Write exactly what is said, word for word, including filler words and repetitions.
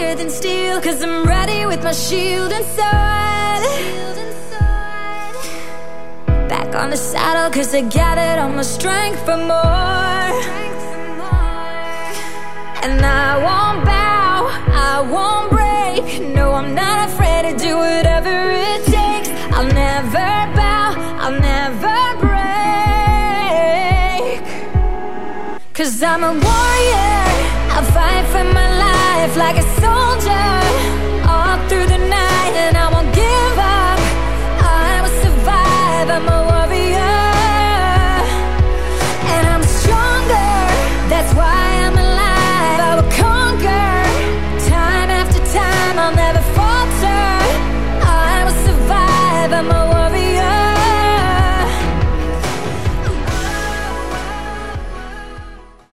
harder than steel, 'cause I'm ready with my shield and sword. Back on the saddle, 'cause I gathered all my strength for more. And I won't bow, I won't break. No, I'm not afraid to do whatever it takes. I'll never bow, I'll never break. 'Cause I'm a warrior, I'll fight for my life like a soldier.